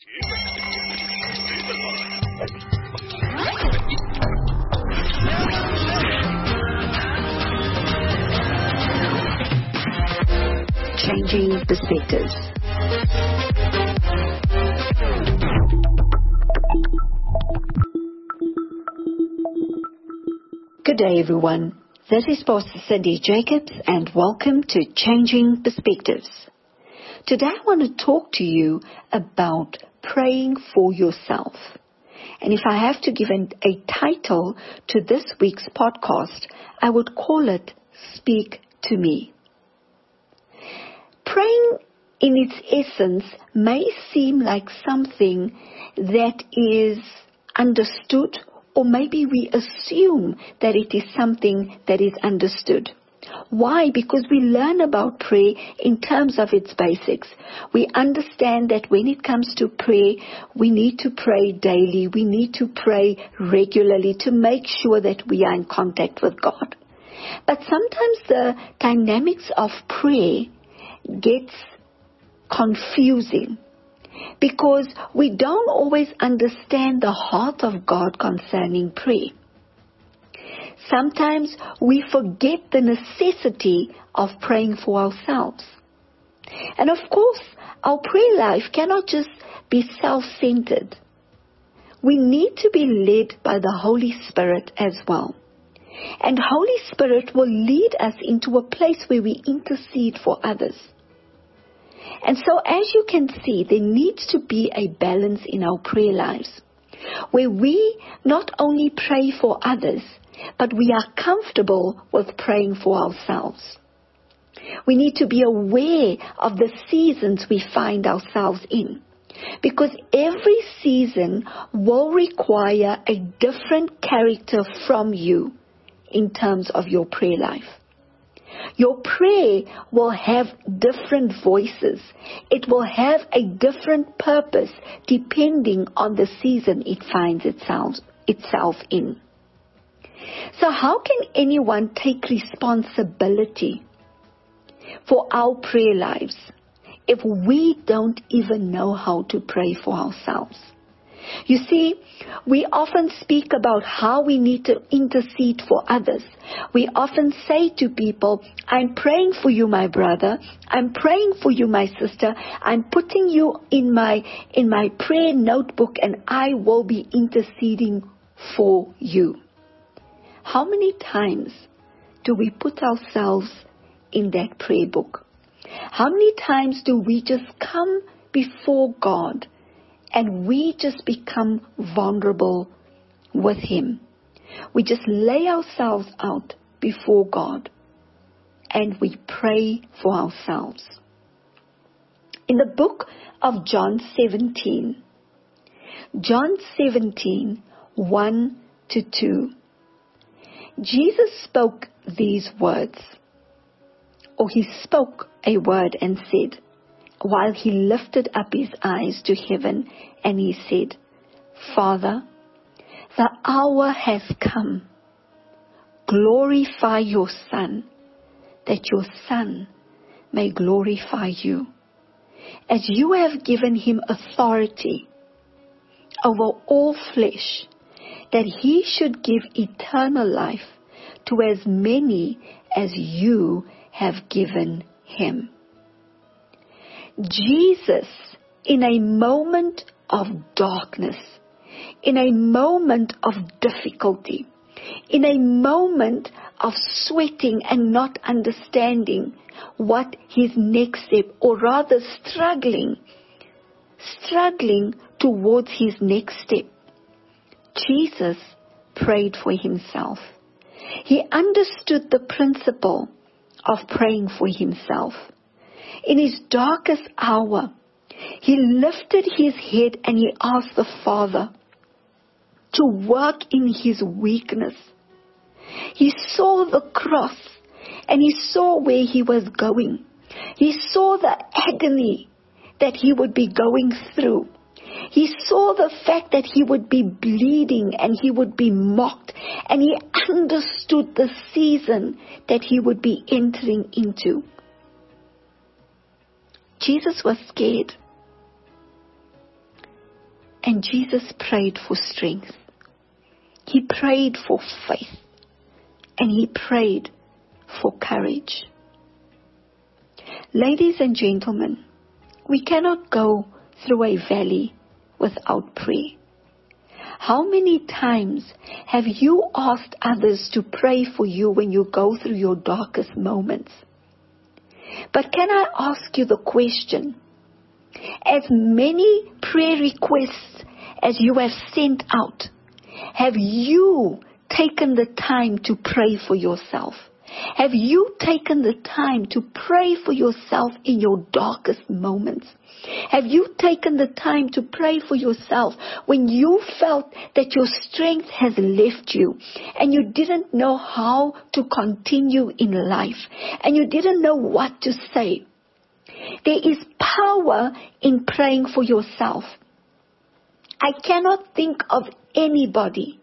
Changing Perspectives. Good day, everyone. This is Pastor Cindy Jacobs, and welcome to Changing Perspectives. Today I want to talk to you about praying for yourself. And if I have to give a title to this week's podcast, I would call it Speak to Me. Praying in its essence may seem like something that is understood, or maybe we assume that it is something that is understood. Why? Because we learn about prayer in terms of its basics. We understand that when it comes to prayer, we need to pray daily. We need to pray regularly to make sure that we are in contact with God. But sometimes the dynamics of prayer gets confusing because we don't always understand the heart of God concerning prayer. Sometimes we forget the necessity of praying for ourselves. And of course, our prayer life cannot just be self-centered. We need to be led by the Holy Spirit as well. And Holy Spirit will lead us into a place where we intercede for others. And so as you can see, there needs to be a balance in our prayer lives, where we not only pray for others, but we are comfortable with praying for ourselves. We need to be aware of the seasons we find ourselves in, because every season will require a different character from you in terms of your prayer life. Your prayer will have different voices. It will have a different purpose depending on the season it finds itself in. So how can anyone take responsibility for our prayer lives if we don't even know how to pray for ourselves? You see, we often speak about how we need to intercede for others. We often say to people, I'm praying for you, my brother. I'm praying for you, my sister. I'm putting you in my prayer notebook, and I will be interceding for you. How many times do we put ourselves in that prayer book? How many times do we just come before God and we just become vulnerable with Him? We just lay ourselves out before God and we pray for ourselves. In the book of John 17, 1-2, Jesus spoke these words, or He spoke a word and said, while He lifted up His eyes to heaven, and He said, Father, the hour has come. Glorify your Son, that your Son may glorify you, as you have given Him authority over all flesh, that He should give eternal life to as many as you have given Him. Jesus, in a moment of darkness, in a moment of difficulty, in a moment of sweating and not understanding what his next step, or rather struggling towards his next step, Jesus prayed for himself. He understood the principle of praying for himself. In his darkest hour, he lifted his head and he asked the Father to work in his weakness. He saw the cross and he saw where he was going. He saw the agony that he would be going through. He saw the fact that he would be bleeding and he would be mocked, and he understood the season that he would be entering into. Jesus was scared. And Jesus prayed for strength. He prayed for faith. And he prayed for courage. Ladies and gentlemen, we cannot go through a valley without prayer. How many times have you asked others to pray for you when you go through your darkest moments? But can I ask you the question, as many prayer requests as you have sent out, have you taken the time to pray for yourself? Have you taken the time to pray for yourself in your darkest moments? Have you taken the time to pray for yourself when you felt that your strength has left you and you didn't know how to continue in life and you didn't know what to say? There is power in praying for yourself. I cannot think of anybody,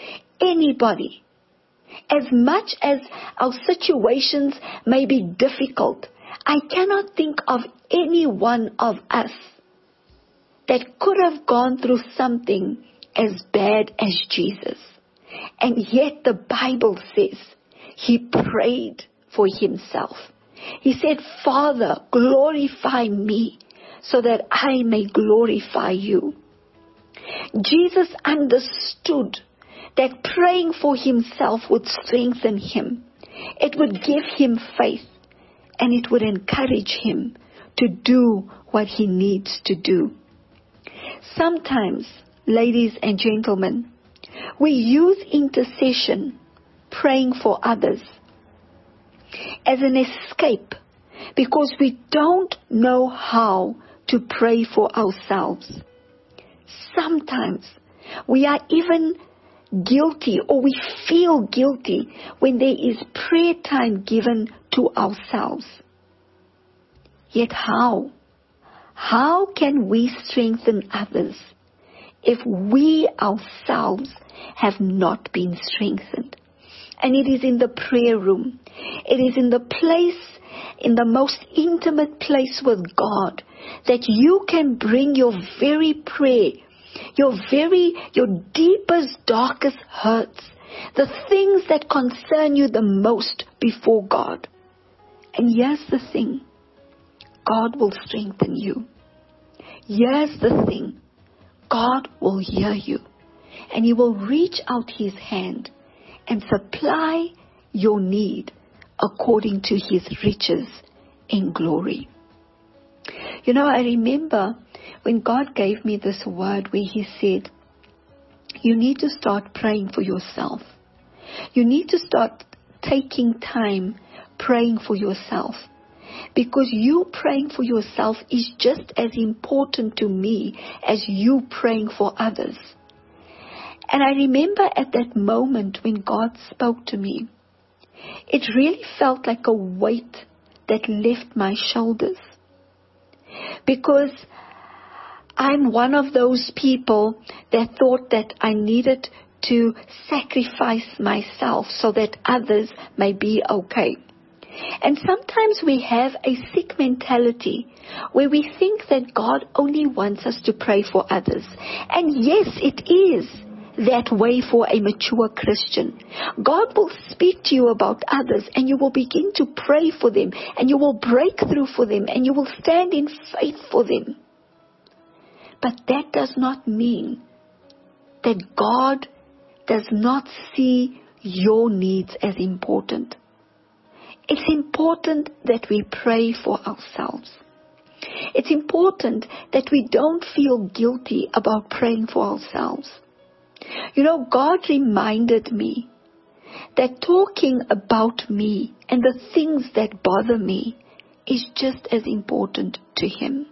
as much as our situations may be difficult, I cannot think of any one of us that could have gone through something as bad as Jesus. And yet the Bible says he prayed for himself. He said, Father, glorify me so that I may glorify you. Jesus understood that praying for himself would strengthen him. It would give him faith, and it would encourage him to do what he needs to do. Sometimes, ladies and gentlemen, we use intercession, praying for others, as an escape because we don't know how to pray for ourselves. Sometimes we are even guilty, or we feel guilty when there is prayer time given to ourselves. Yet how? How can we strengthen others if we ourselves have not been strengthened? And it is in the prayer room. It is in the place, in the most intimate place with God, that you can bring your very prayer, your deepest, darkest hurts, the things that concern you the most before God. And here's the thing, God will strengthen you. Here's the thing, God will hear you, and he will reach out his hand and supply your need according to his riches in glory. You know, I remember when God gave me this word where he said, you need to start praying for yourself. You need to start taking time praying for yourself. Because you praying for yourself is just as important to me as you praying for others. And I remember at that moment when God spoke to me, it really felt like a weight that left my shoulders. Because I'm one of those people that thought that I needed to sacrifice myself so that others may be okay. And sometimes we have a sick mentality where we think that God only wants us to pray for others. And yes, it is that way for a mature Christian. God will speak to you about others and you will begin to pray for them and you will break through for them and you will stand in faith for them. But that does not mean that God does not see your needs as important. It's important that we pray for ourselves. It's important that we don't feel guilty about praying for ourselves. You know, God reminded me that talking about me and the things that bother me is just as important to him.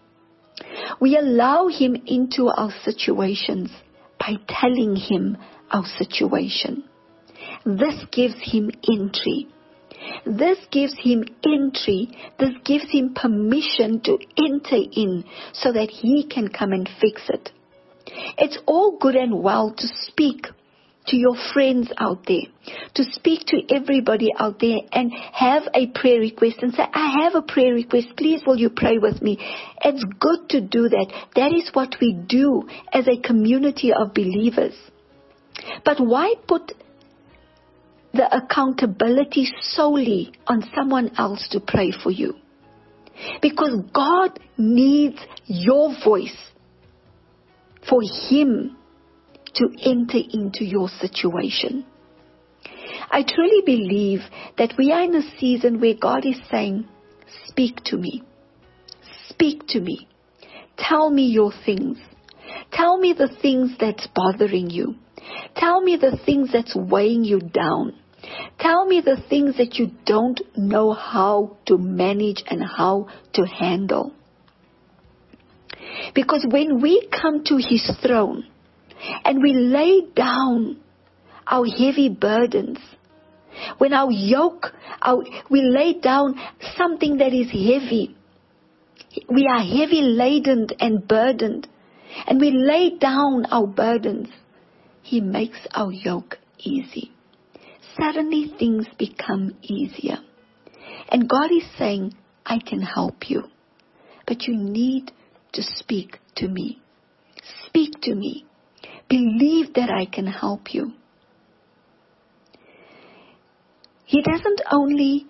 We allow him into our situations by telling him our situation. This gives him entry. This gives him entry. This gives him permission to enter in so that he can come and fix it. It's all good and well to speak to your friends out there, to speak to everybody out there and have a prayer request and say, I have a prayer request, please will you pray with me? It's good to do that. That is what we do as a community of believers. But why put the accountability solely on someone else to pray for you? Because God needs your voice for Him to enter into your situation. I truly believe that we are in a season where God is saying, speak to me. Speak to me. Tell me your things. Tell me the things that's bothering you. Tell me the things that's weighing you down. Tell me the things that you don't know how to manage and how to handle. Because when we come to His throne and we lay down our heavy burdens, when our yoke, we lay down something that is heavy, we are heavy laden and burdened, and we lay down our burdens, He makes our yoke easy. Suddenly things become easier. And God is saying, I can help you. But you need to speak to me. Speak to me. Believe that I can help you. He doesn't only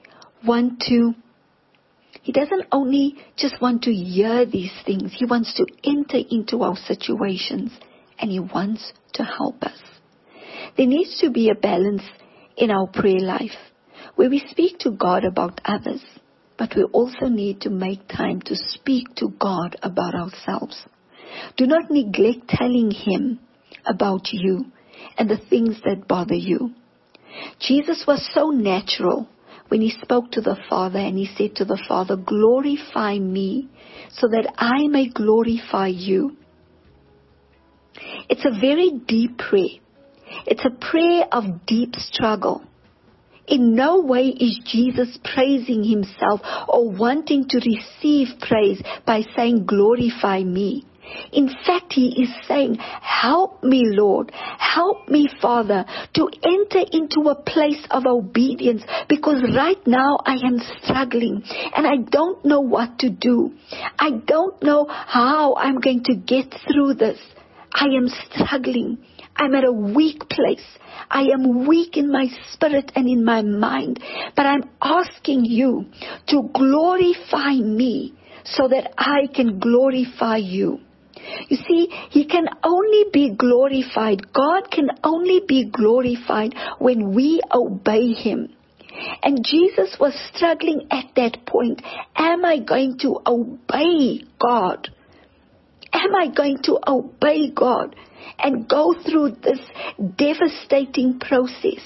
just want to hear these things. He wants to enter into our situations and He wants to help us. There needs to be a balance in our prayer life where we speak to God about others, but we also need to make time to speak to God about ourselves. Do not neglect telling Him about you and the things that bother you. Jesus was so natural when He spoke to the Father and He said to the Father, glorify me so that I may glorify you. It's a very deep prayer. It's a prayer of deep struggle. In no way is Jesus praising Himself or wanting to receive praise by saying, glorify me. In fact, He is saying, help me, Lord. Help me, Father, to enter into a place of obedience, because right now I am struggling and I don't know what to do. I don't know how I'm going to get through this. I am struggling. I'm at a weak place. I am weak in my spirit and in my mind. But I'm asking you to glorify me so that I can glorify you. You see, He can only be glorified. God can only be glorified when we obey Him. And Jesus was struggling at that point. Am I going to obey God? Am I going to obey God and go through this devastating process?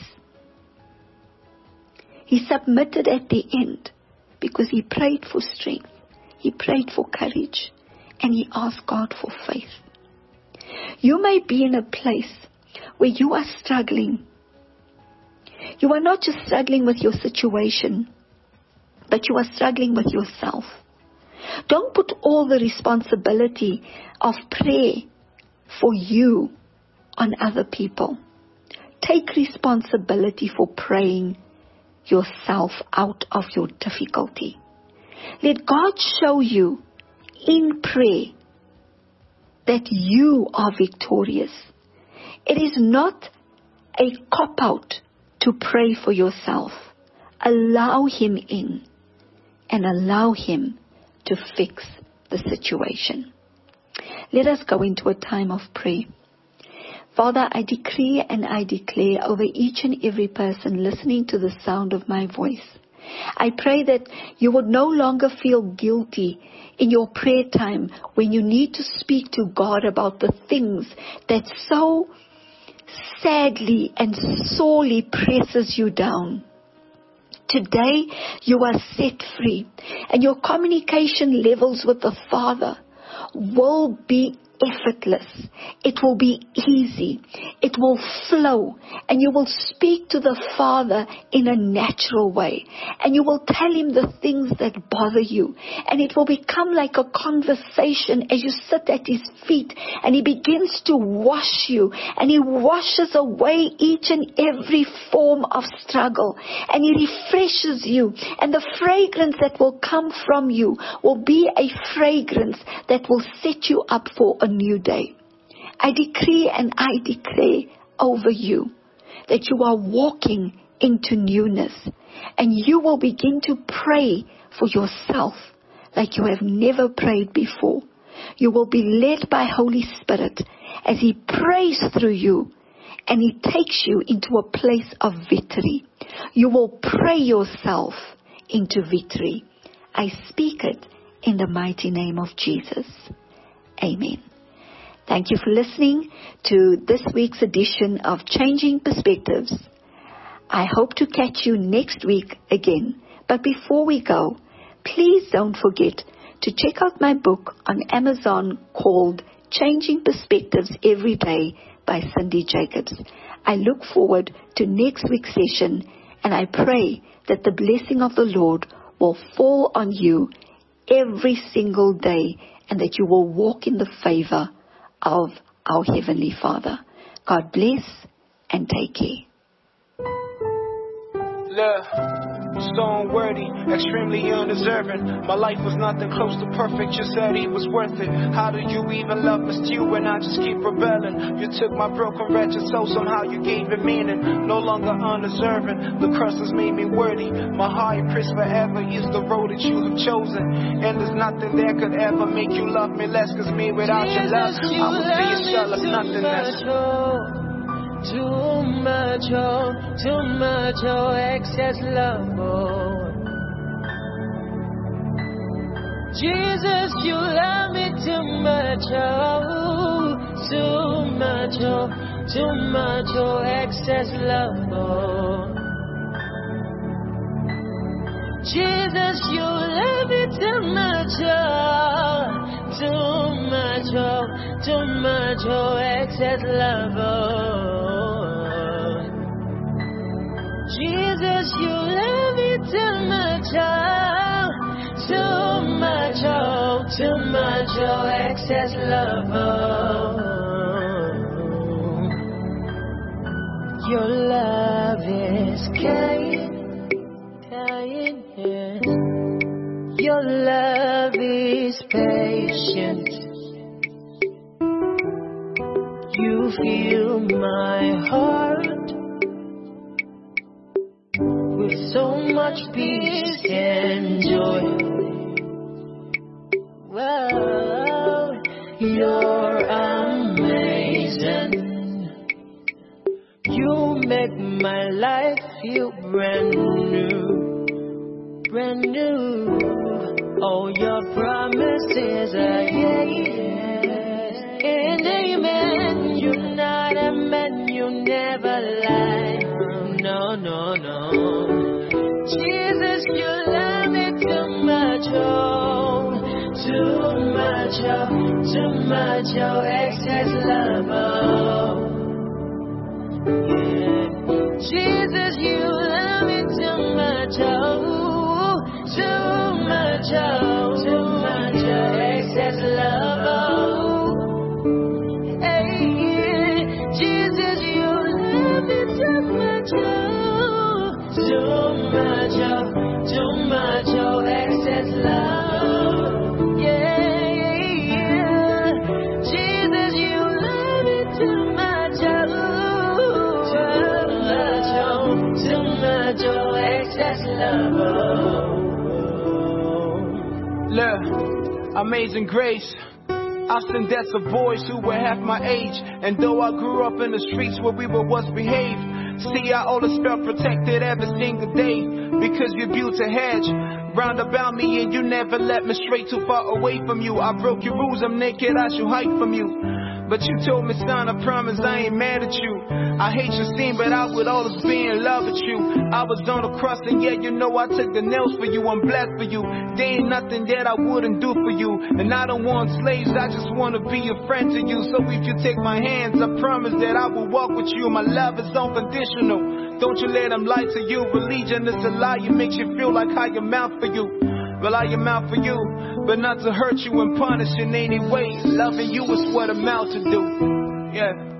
He submitted at the end because he prayed for strength. He prayed for courage. And he asked God for faith. You may be in a place where you are struggling. You are not just struggling with your situation, but you are struggling with yourself. Don't put all the responsibility of prayer for you on other people. Take responsibility for praying yourself out of your difficulty. Let God show you in prayer that you are victorious. It is not a cop-out to pray for yourself. Allow Him in and allow Him to fix the situation. Let us go into a time of prayer. Father, I decree and I declare over each and every person listening to the sound of my voice. I pray that you would no longer feel guilty in your prayer time when you need to speak to God about the things that so sadly and sorely presses you down. Today you are set free and your communication levels with the Father will be effortless. It will be easy. It will flow. And you will speak to the Father in a natural way. And you will tell Him the things that bother you. And it will become like a conversation as you sit at His feet. And He begins to wash you. And He washes away each and every form of struggle. And He refreshes you. And the fragrance that will come from you will be a fragrance that will set you up for a new day. I decree and I declare over you that you are walking into newness, and you will begin to pray for yourself like you have never prayed before. You will be led by Holy Spirit as He prays through you, and He takes you into a place of victory. You will pray yourself into victory. I speak it in the mighty name of Jesus. Amen. Thank you for listening to this week's edition of Changing Perspectives. I hope to catch you next week again. But before we go, please don't forget to check out my book on Amazon called Changing Perspectives Every Day by Cindy Jacobs. I look forward to next week's session, and I pray that the blessing of the Lord will fall on you every single day, and that you will walk in the favor of our Heavenly Father. God bless and take care. Look, so unworthy, extremely undeserving. My life was nothing close to perfect, you said He was worth it. How do you even love me still when I just keep rebelling? You took my broken, wretched soul, somehow you gave it meaning. No longer undeserving, the cross has made me worthy. My high priest forever is the road that you have chosen. And there's nothing that could ever make you love me less, cause me without your love, I would be a shell of nothingness. Too much, oh, excess love, oh. Jesus, you love me too much, oh. Too much, oh, excess love, oh. Jesus, you love me too much, oh. Too much, oh, excess love, oh. Jesus, you love me too much, oh. Too much, oh, excess love, oh. Your love is kind, yes. Your love is patient. You fill my heart with so much peace and joy. Wow, you're amazing. You make my life feel brand new, brand new. All your promises are yes and amen. You're not a man, you never lie. No, no, no. Jesus, you love me too much, oh. Too much, oh, excess love, oh. Yeah. Jesus, you love me too much, oh. Too much, oh, excess love, oh. Hey, yeah. Jesus, you love me too much, oh. Too much, oh, excess love. Look, Amazing Grace. I've seen deaths of boys who were half my age, and though I grew up in the streets where we were once behaved, see, I always felt protected every single day because you built a hedge. round about me, and you never let me stray too far away from you. I broke your rules, I'm naked, I should hide from you. But you told me, son, I promise I ain't mad at you. I hate your scene, but I would always be in love with you. I was on the cross, and yeah, you know I took the nails for you. I'm blessed for you. There ain't nothing that I wouldn't do for you. And I don't want slaves, I just want to be a friend to you. So if you take my hands, I promise that I will walk with you. My love is unconditional. Don't you let them lie to you. Religion is a lie, it makes you feel like I am out for you. Well, I am out for you, but not to hurt you and punish in any way. Loving you is what I'm out to do. Yeah.